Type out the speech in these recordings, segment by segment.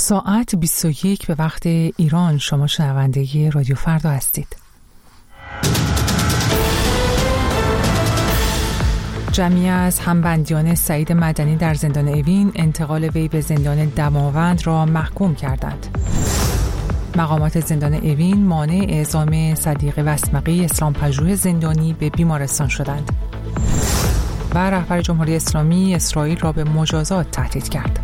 ساعت 21 به وقت ایران. شما شنونده رادیو فردا هستید. جمعی از همبندیان سعید مدنی در زندان اوین انتقال وی به زندان دماوند را محکوم کردند. مقامات زندان اوین مانع اعزام صدیق وسمقی اسلام پژوه زندانی به بیمارستان شدند. و رهبر جمهوری اسلامی اسرائیل را به مجازات تهدید کرد.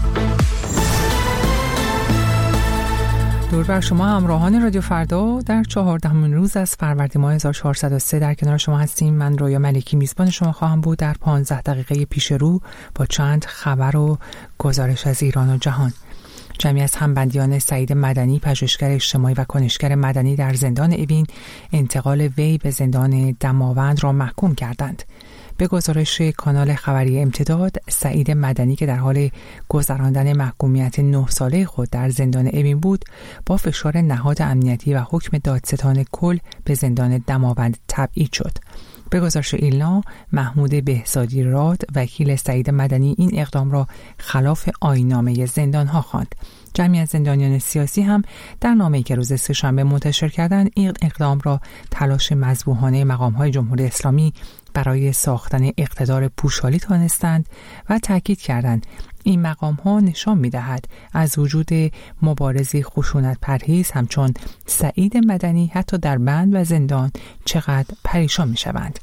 درود بر شما همراهان رادیو فردا. در 14مین روز از فروردین ماه 1403 در کنار شما هستیم. من رویا ملکی میزبان شما خواهم بود در 15 دقیقه پیش رو با چند خبر و گزارش از ایران و جهان. جمعی از همبندیان سعید مدنی، پژوهشگر اجتماعی و کنشگر مدنی در زندان اوین، انتقال وی به زندان دماوند را محکوم کردند. به گزارش کانال خبری امتداد، سعید مدنی که در حال گذراندن محکومیت 9 ساله خود در زندان اوین بود، با فشار نهاد امنیتی و حکم دادستان کل به زندان دماوند تبعید شد. به گزارش ایلنا، محمود بهزادی راد، وکیل سعید مدنی، این اقدام را خلاف آیین‌نامه زندان‌ها خواند. جمعی از زندانیان سیاسی هم در نامه‌ای که روز سه‌شنبه منتشر کردند، این اقدام را تلاش مذبوحانه مقام‌های جمهوری اسلامی برای ساختن اقتدار پوشالی دانستند و تاکید کردند این مقام‌ها نشان می‌دهد از وجود مبارزی خشونت پرهیز همچون سعید مدنی حتی در بند و زندان چقدر پریشان می‌شوند.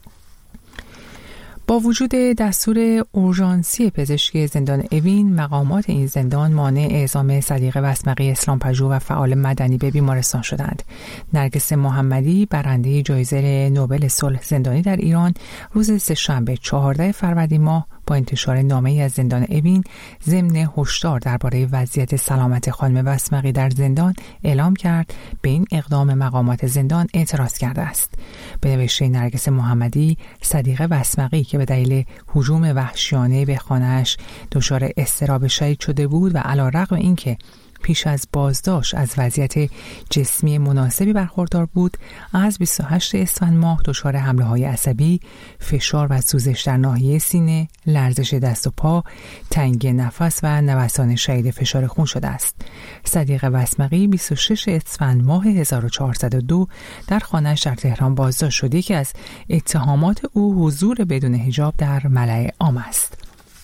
با وجود دستور اورژانسی پزشکی زندان اوین، مقامات این زندان مانع اعزام صدیق وسمقی اسلام پژوه و فعال مدنی به بیمارستان شدند. نرگس محمدی، برنده جایزه نوبل صلح زندانی در ایران، روز سه‌شنبه 14 فروردین ماه با انتشار نامه‌ای از زندان اوین ضمن هشدار درباره وضعیت سلامت خانم وسمقی در زندان اعلام کرد به این اقدام مقامات زندان اعتراض کرده است. به نوشته نرگس محمدی، صدیق وسمقی که به دلیل هجوم وحشیانه به خانه‌اش دچار اضطراب شدید شده بود و علی‌رغم اینکه پیش از بازداشت از وضعیت جسمی مناسبی برخوردار بود، از 28 اسفند ماه دچار حمله‌های عصبی، فشار و سوزش در ناحیه سینه، لرزش دست و پا، تنگی نفس و نوسان شدید فشار خون شده است. صدیق وسمقی 26 اسفند ماه 1402 در خانه‌اش در تهران بازداشت شده که از اتهامات او حضور بدون حجاب در ملأ عام است.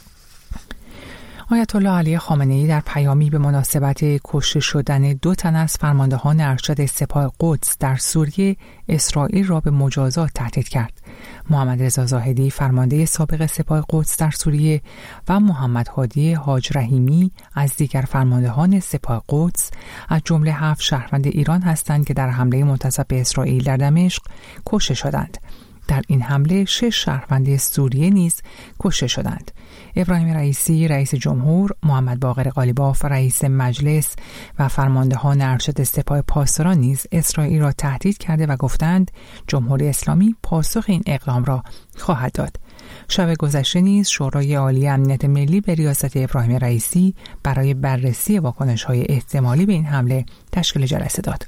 آیت الله علی خامنه‌ای در پیامی به مناسبت کشته شدن 2 تن از فرماندهان ارشد سپاه قدس در سوریه، اسرائیل را به مجازات تهدید کرد. محمد رضا زاهدی، فرمانده سابق سپاه قدس در سوریه، و محمد هادی حاج رحیمی از دیگر فرماندهان سپاه قدس از جمله 7 شهروند ایران هستند که در حمله منتصب به اسرائیل در دمشق کشته شدند. در این حمله 6 شهروند سوریه نیز کشته شدند. ابراهیم رئیسی، رئیس جمهور، محمد باقر قالیباف، رئیس مجلس و فرماندهان ارشد سپاه پاسداران نیز اسرائیل را تهدید کرده و گفتند جمهوری اسلامی پاسخ این اقدام را خواهد داد. شب گذشته نیز شورای عالی امنیت ملی به ریاست ابراهیم رئیسی برای بررسی واکنش‌های احتمالی به این حمله تشکیل جلسه داد.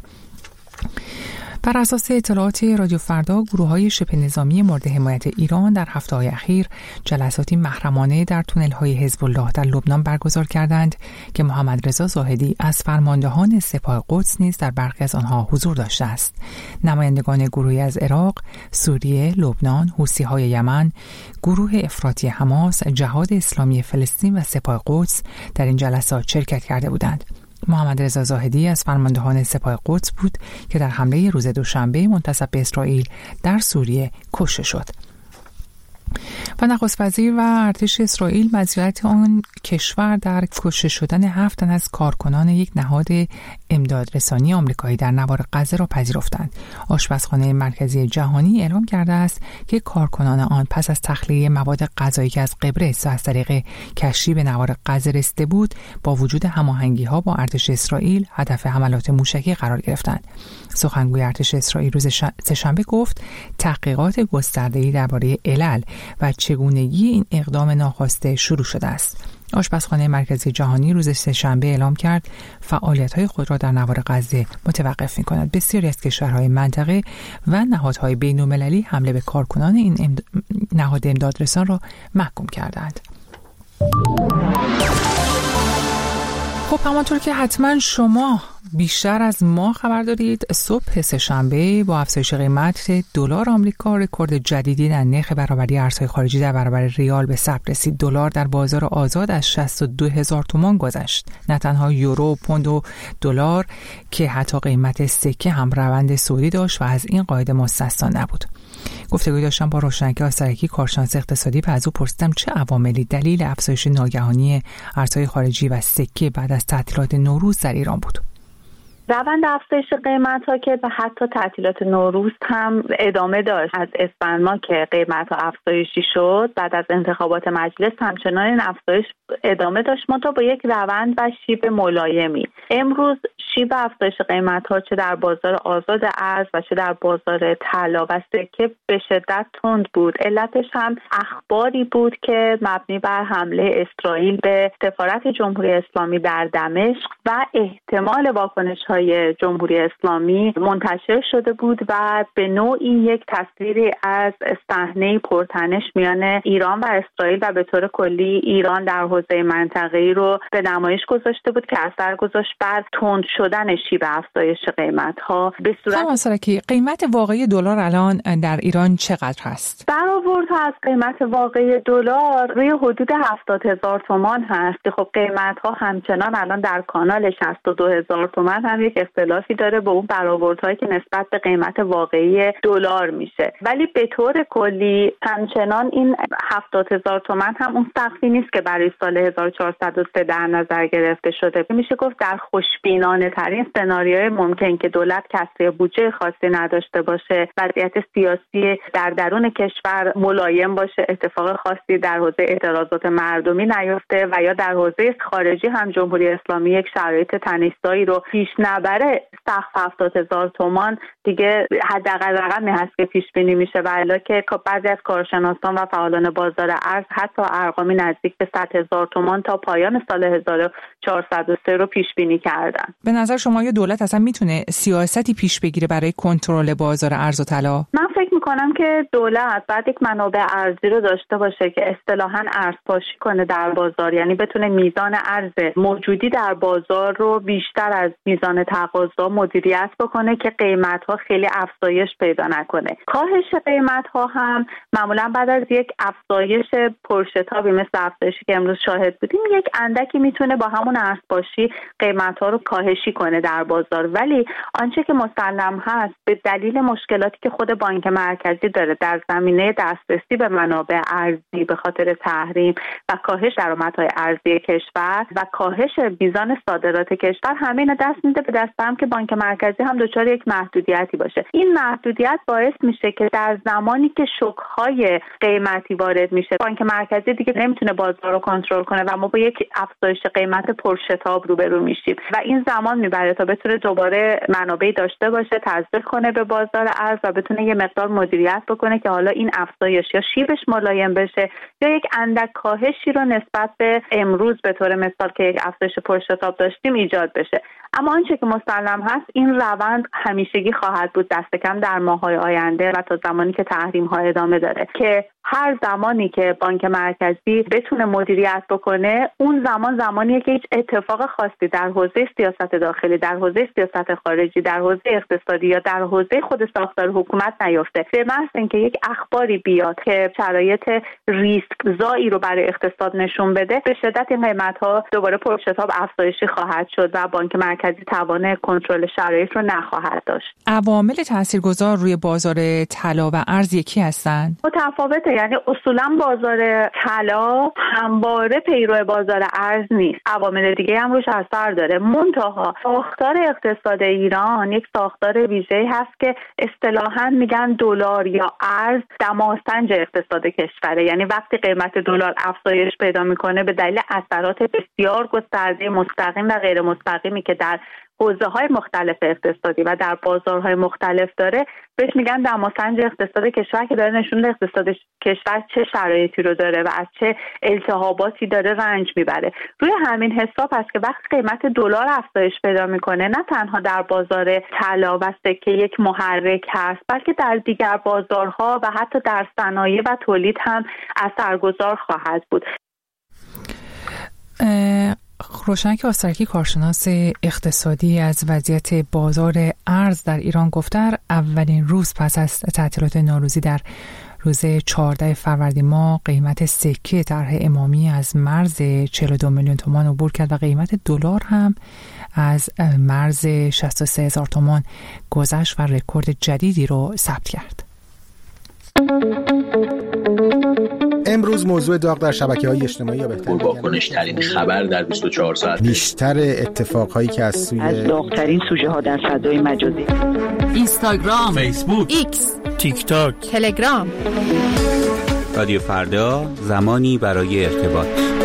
بر اساس اطلاعات رادیو فردا، گروه‌های شبه نظامی مورد حمایت ایران در هفته‌های اخیر جلساتی محرمانه در تونل‌های حزب الله در لبنان برگزار کردند که محمد رضا زاهدی از فرماندهان سپاه قدس نیز در برخی از آنها حضور داشته است. نمایندگان گروهی از عراق، سوریه، لبنان، حوثی‌های یمن، گروه افراطی حماس، جهاد اسلامی فلسطین و سپاه قدس در این جلسات شرکت کرده بودند. محمد رضا زاهدی از فرماندهان سپاه قدس بود که در حمله روز دوشنبه منتصب به اسرائیل در سوریه کشته شد. و نخست وزیر و ارتش اسرائیل مسئولیت آن کشور در کشته شدن 7 تن از کارکنان یک نهاد امدادرسانی آمریکایی در نوار غزه را پذیرفتند. آشپزخانه مرکزی جهانی اعلام کرده است که کارکنان آن پس از تخلیه مواد غذایی که از قبرس از طریق کشتی به نوار غزه رسیده بود، با وجود هماهنگی‌ها با ارتش اسرائیل هدف حملات موشکی قرار گرفتند. سخنگوی ارتش اسرائیل روز سه‌شنبه گفت تحقیقات گسترده‌ای درباره علل و چگونگی این اقدام ناخواسته شروع شده است. آشپزخانه مرکزی جهانی روز سه‌شنبه اعلام کرد فعالیت‌های خود را در نوار غزه متوقف می‌کند. بسیاری از کشورهای منطقه و نهادهای بین‌المللی حمله به کارکنان این نهاد امدادرسان را محکوم کردند. خب همانطور که حتما شما بیشتر از ما خبر دارید، صبح سه‌شنبه با افزایش قیمت دلار آمریکا رکورد جدیدی در نرخ برابری ارزهای خارجی در برابر ریال به ثبت رسید. دلار در بازار آزاد از 62,000 تومان گذشت. نه تنها یورو، پوند و دلار که حتی قیمت سکه هم روند صعودی داشت و از این قاعده مستثنا نبود. گفتگوی داشتم با روشنک آسرکی، کارشناس اقتصادی، و از او پرسیدم چه عواملی دلیل افزایش ناگهانی ارزهای خارجی و سکه بعد از تعطیلات نوروز در ایران بود. روند افزایش قیمت‌ها که به حتی تعطیلات نوروز هم ادامه داشت. از اسفند ماه که قیمت‌ها افزایشی شد، بعد از انتخابات مجلس همچنان این افزایش ادامه داشت، منتها با یک روند و شیب ملایمی. امروز شیب افزایش قیمت‌ها چه در بازار آزاد ارز و چه در بازار طلا و سکه به شدت تند بود. علتش هم اخباری بود که مبنی بر حمله اسرائیل به سفارت جمهوری اسلامی در دمشق و احتمال واکنش‌های جمهوری اسلامی منتشر شده بود و به نوعی یک تصویری از صحنه پرتنش میان ایران و اسرائیل و به طور کلی ایران در حوزه منطقه‌ای رو به نمایش گذاشته بود که اثر گذاشت بر تند شدن شیب افزایش قیمت‌ها. به صورت قیمت واقعی دلار الان در ایران چقدر هست؟ برآوردها از قیمت واقعی دلار روی حدود 70,000 تومان هست که خب قیمت‌ها همچنان الان در کانال 62,000 تومان هم یک اختلافی داره با اون برآوردهایی که نسبت به قیمت واقعی دلار میشه، ولی به طور کلی همچنان این 70,000 تومان هم اون سقفی نیست که برای سال 1403 در نظر گرفته شده. میشه گفت در خوشبینانه ترین سناریوی ممکن که دولت کسری بودجه خاصی نداشته باشه، وضعیت سیاسی در درون کشور ملایم باشه، اتفاق خاصی در حوزه اعتراضات مردمی نیفته و یا در حوزه خارجی هم جمهوری اسلامی یک شرایط تنش‌زایی رو پیش نبره، سقف 70,000 تومان دیگه حداقل رقمی هست که پیش بینی میشه و الا که بعضی از کارشناسان و فعالان بازار ارز حتی ارقامی نزدیک به 100,000 تومان تا پایان سال 1403 رو پیش بینی کردن. به نظر شما یا دولت اصلا میتونه سیاستی پیش بگیره برای کنترل بازار ارز و طلا؟ من فکر میکنم که دولت بعد یک منابع ارزی رو داشته باشه که اصطلاحاً ارزپاشی کنه در بازار، یعنی بتونه میزان ارز موجودی در بازار رو بیشتر از میزان تقاضا مدیریت بکنه که قیمت‌ها خیلی افزایش پیدا نکنه. کاهش قیمت‌ها هم معمولاً بعد از یک افزایش پرشتابی مثل افزایشی که امروز شاهد بودیم یک اندکی میتونه با همون ارزپاشی قیمت‌ها رو کاهشی کنه در بازار، ولی آنچه که مسلم هست به دلیل مشکلاتی که خود بانک مرکزی داره در زمینه دسترسی به منابع ارزی به خاطر تحریم و کاهش درآمدهای ارزی کشور و کاهش میزان صادرات کشور، همین دست میده به دست هم که بانک مرکزی هم دچار یک محدودیتی باشه. این محدودیت باعث میشه که در زمانی که شوک‌های قیمتی وارد میشه، بانک مرکزی دیگه نمیتونه بازار رو کنترل کنه و ما با یک افزایش قیمت پرشتاب روبرو میشیم و این زمان میبره تا بتونه دوباره منابعی داشته باشه، تزریق کنه به بازار ارز و بتونه یه مقدار مدیریت بکنه که حالا این افزایش یا شیبش ملایم بشه یا یک اندک کاهشی رو نسبت به امروز به طور مثال که یک افزایش پرشتاب داشتیم ایجاد بشه. اما آنچه که مسلم هست این روند همیشگی خواهد بود، دست کم در ماه‌های آینده و تا زمانی که تحریم‌ها ادامه داره، که هر زمانی که بانک مرکزی بتونه مدیریت بکنه اون زمانیه که هیچ اتفاق خاصی در حوزه سیاست داخلی، در حوزه سیاست خارجی، در حوزه اقتصادی یا در حوزه خود ساختار حکومت نیفته. به محض اینکه یک اخباری بیاد که شرایط ریسک زایی رو برای اقتصاد نشون بده، به شدت این قیمت‌ها دوباره پرشتاب افزایشی خواهد شد و بانک مرکزی توان کنترل شرایط رو نخواهد داشت. عوامل تاثیرگذار روی بازار طلا و ارز یکی هستند؟ متفاوته، یعنی اصولا بازار طلا همواره پیرو بازار ارز نیست، عوامل دیگه هم روش اثر داره. منتها ساختار اقتصاد ایران یک ساختار ویژه‌ای هست که اصطلاحاً میگن دلار یا ارز دماسنج اقتصاد کشوره، یعنی وقتی قیمت دلار افزایش پیدا میکنه به دلیل اثرات بسیار گسترده مستقیم و غیر مستقیمی که در حوزه‌های مختلف اقتصادی و در بازارهای مختلف داره، بهش میگن دماسنج اقتصاد کشور که داره نشون میده اقتصاد کشور چه شرایطی رو داره و از چه التهاباتی داره رنج میبره. روی همین حساب هست که وقتی قیمت دلار افزایش پیدا میکنه نه تنها در بازار طلا و سکه یک محرک هست، بلکه در دیگر بازارها و حتی در صنایع و تولید هم اثرگذار خواهد بود. روشنک آسترکی کارشناس اقتصادی از وضعیت بازار ارز در ایران گفت در اولین روز پس از تعطیلات نوروزی در روز 14 فروردین ماه قیمت سکه طرح امامی از مرز 42 میلیون تومان عبور کرد و قیمت دلار هم از مرز 63,000 تومان گذشت و رکورد جدیدی رو ثبت کرد. امروز موضوع داغ در شبکه‌های اجتماعی یا بهتر پرواکنش‌ترین خبر در 24 ساعت، بیشتر اتفاقهایی که از داغ‌ترین سوژه‌ها در فضای مجازی، اینستاگرام، فیسبوک، ایکس، تیک تاک، تلگرام. رادیو فردا، زمانی برای ارتباط.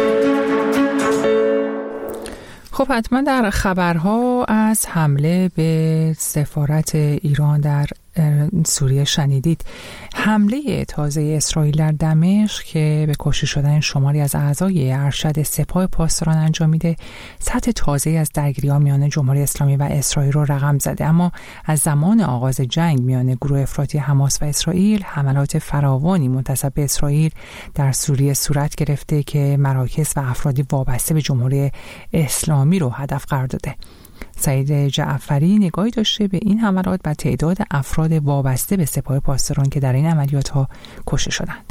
خب حتما در خبرها از حمله به سفارت ایران در سوریه شنیدید. حمله تازه اسرائیل در دمشق که به کشته شدن شماری از اعضای ارشد سپاه پاسداران انجام میده، سطح تازه از درگیری‌ها میان جمهوری اسلامی و اسرائیل رو رقم زده. اما از زمان آغاز جنگ میان گروه افراطی حماس و اسرائیل، حملات فراوانی منتسب به اسرائیل در سوریه صورت گرفته که مراکز و افرادی وابسته به جمهوری اسلامی رو هدف قرار داده. سعید جعفری نگاهی داشته به این حملات و تعداد افراد وابسته به سپاه پاسداران که در این عملیات‌ها کشته شدند.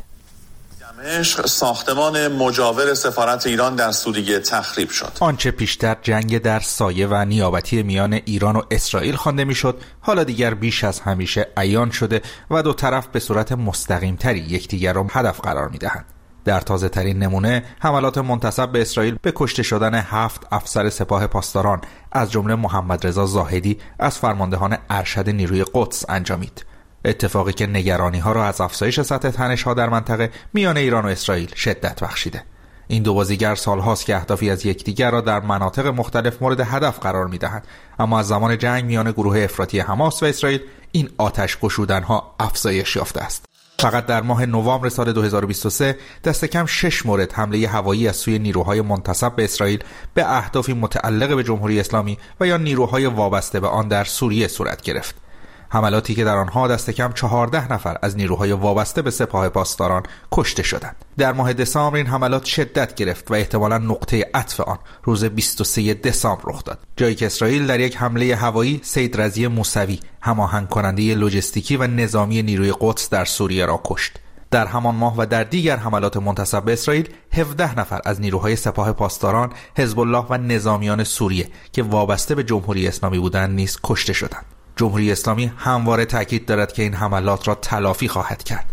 دمشق ساختمان مجاور سفارت ایران در سوریه تخریب شد. آنچه پیشتر جنگ در سایه و نیابتی میان ایران و اسرائیل خوانده میشد، حالا دیگر بیش از همیشه عیان شده و دو طرف به صورت مستقیم‌تری یکدیگر را هدف قرار می‌دهند. در تازه ترین نمونه حملات منتسب به اسرائیل به کشته شدن 7 افسر سپاه پاسداران از جمله محمد رضا زاهدی از فرماندهان ارشد نیروی قدس انجامید. اتفاقی که نگرانی‌ها را از افزایش سطح تنش‌ها در منطقه میان ایران و اسرائیل شدت بخشیده. این دو بازیگر سال‌هاست که اهدافی از یکدیگر را در مناطق مختلف مورد هدف قرار می‌دهند، اما از زمان جنگ میان گروه افراطی حماس و اسرائیل این آتش گشودن‌ها افزایش یافته است. فقط در ماه نوامبر سال 2023 دست کم 6 مورد حمله هوایی از سوی نیروهای منتسب به اسرائیل به اهدافی متعلق به جمهوری اسلامی و یا نیروهای وابسته به آن در سوریه صورت گرفت. حملاتی که در آنها دست کم 14 نفر از نیروهای وابسته به سپاه پاسداران کشته شدند. در ماه دسامبر این حملات شدت گرفت و احتمالاً نقطه عطف آن روز 23 دسامبر رخ داد، جایی که اسرائیل در یک حمله هوایی سید رضی موسوی، هماهنگ کننده لوجستیکی و نظامی نیروی قدس در سوریه را کشت. در همان ماه و در دیگر حملات منتسب به اسرائیل 17 نفر از نیروهای سپاه پاسداران، حزب الله و نظامیان سوریه که وابسته به جمهوری اسلامی بودند نیز کشته شدند. جمهوری اسلامی همواره تاکید دارد که این حملات را تلافی خواهد کرد.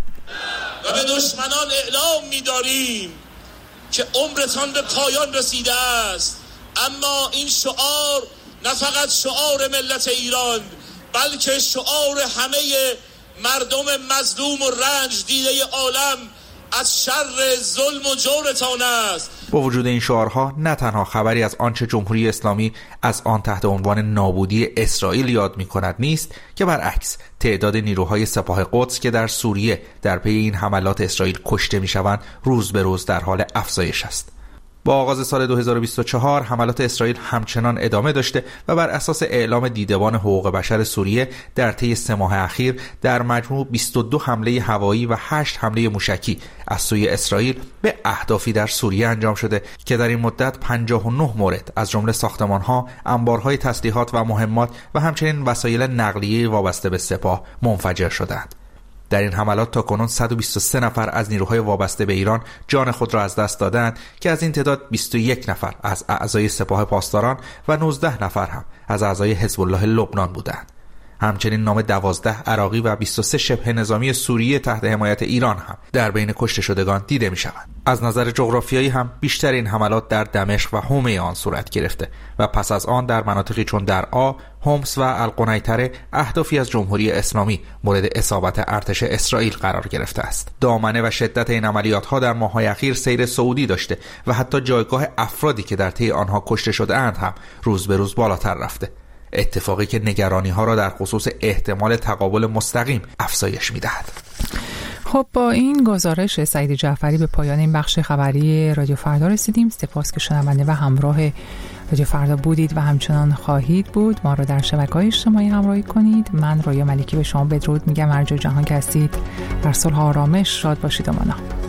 و به دشمنان اعلام می‌داریم که عمرتان به پایان رسیده است، اما این شعار نه فقط شعار ملت ایران بلکه شعار همه مردم مظلوم و رنج دیده عالم از شر ظلم و جورتان است. با وجود این شعارها نه تنها خبری از آنچه جمهوری اسلامی از آن تحت عنوان نابودی اسرائیل یاد می‌کند نیست، که برعکس تعداد نیروهای سپاه قدس که در سوریه در پی این حملات اسرائیل کشته می‌شوند روز به روز در حال افزایش است. با آغاز سال 2024 حملات اسرائیل همچنان ادامه داشته و بر اساس اعلام دیدبان حقوق بشر سوریه در طی 3 ماه اخیر در مجموع 22 حمله هوایی و 8 حمله موشکی از سوی اسرائیل به اهدافی در سوریه انجام شده که در این مدت 59 مورد از جمله ساختمان‌ها، انبارهای تسلیحات و مهمات و همچنین وسایل نقلیه وابسته به سپاه منفجر شدند. در این حملات تاکنون 123 نفر از نیروهای وابسته به ایران جان خود را از دست دادند که از این تعداد 21 نفر از اعضای سپاه پاسداران و 19 نفر هم از اعضای حزب الله لبنان بودند. همچنین نام 12 عراقی و 23 شبه نظامی سوریه تحت حمایت ایران هم در بین کشته شدگان دیده می شوند. از نظر جغرافیایی هم بیشتر این حملات در دمشق و حومه آن صورت گرفته و پس از آن در مناطقی چون درعا، حمص و القنیطره اهدافی از جمهوری اسلامی مورد اصابت ارتش اسرائیل قرار گرفته است. دامنه و شدت این عملیات‌ها در ماه‌های اخیر سیر صعودی داشته و حتی جایگاه افرادی که در طی آنها کشته شده‌اند هم روز به روز بالاتر رفته. اتفاقی که نگرانی‌ها را در خصوص احتمال تقابل مستقیم افزایش می‌دهد. خب با این گزارش سعید جعفری به پایان این بخش خبری رادیو فردا رسیدیم. سپاس که شنونده و همراه رادیو فردا بودید و همچنان خواهید بود. ما را در شبکه‌های اجتماعی همراهی کنید. من رویا ملکی به شما بدرود میگم. هر جای جهان که هستید در صلح و آرامش شاد باشید و مانا.